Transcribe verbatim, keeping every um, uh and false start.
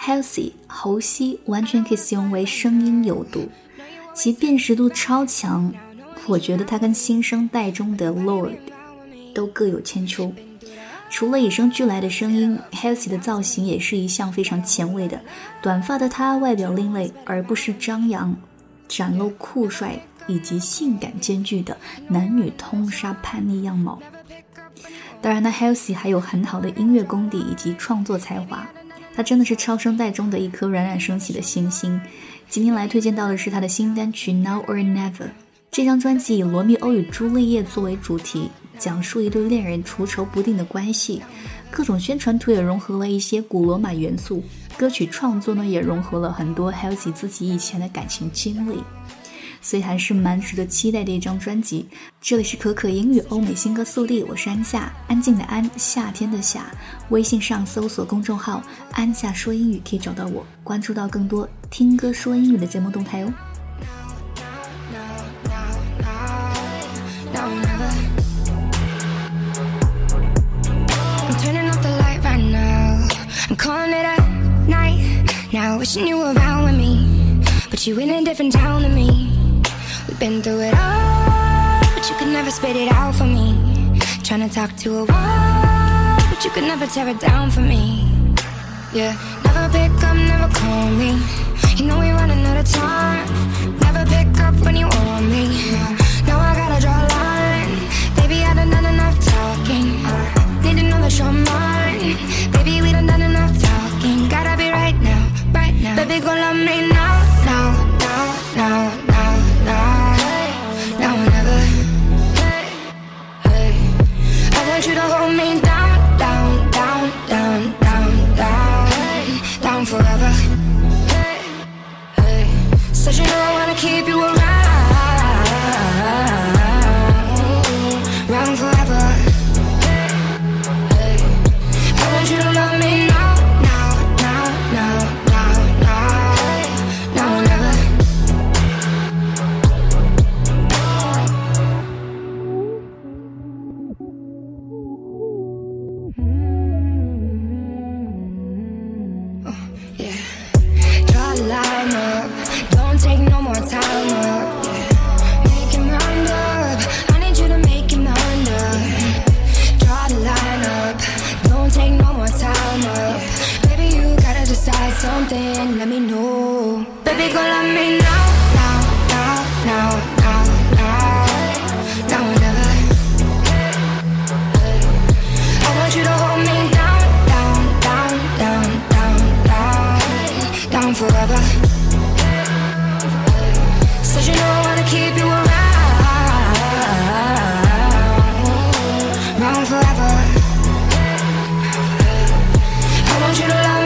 Halsey 侯熙完全可以形容为声音有毒，其辨识度超强，我觉得他跟新生代中的 Lorde 都各有千秋。除了与生俱来的声音， Halsey 的造型也是一项非常前卫的，短发的他外表另类，而不是张扬展露酷帅以及性感兼具的男女通杀叛逆样貌。当然呢 Halsey 还有很好的音乐功底以及创作才华，他真的是超声带中的一颗冉冉升起的星星。今天来推荐到的是他的新单曲 Now or Never。 这张专辑以罗密欧与朱丽叶作为主题，讲述一对恋人除仇不定的关系，各种宣传图也融合了一些古罗马元素，歌曲创作呢也融合了很多 Halsey 自己以前的感情经历，所以还是蛮值得期待的一张专辑。这里是可可英语欧美新歌速递，我是安夏，安静的安，夏天的夏。微信上搜索公众号安夏说英语可以找到我，关注到更多听歌说英语的节目动态哦。 I'm calling it a night now, wishing you were around with me, but you in a different town than me. We've been through it all, but you could never spit it out for me. Trying to talk to a wall, but you could never tear it down for me. Yeah, never pick up, never call me. You know we're running out of time. Never pick up when you want me. Now I gotta draw a line. Baby, I done done enough talking. Need to know that you're mine. Baby, we done done enough talking. Gotta be right now, right now. Baby, go love me now, now, now, now, now, now. Now or never. Hey, hey. I want you to hold me down, down, down, down, down, down, down forever. Hey, hey. Said you know I wanna keep you around, around forever. I want you to love me now, now, now, now, now, now, now or never. Oh, yeah. Draw a line up, don't take no more time up. Yeah. Make it mind up, I need you to make it mind up. Draw the line up, don't take no more time up. Baby, you gotta decide something, let me know. Baby, go love me now, now, now, now, now, now, now or never. Hey, I want you to hold me down, down, down, down, down, down, down forever. Hey, said you know I wanna keep you around, around forever. I want you to love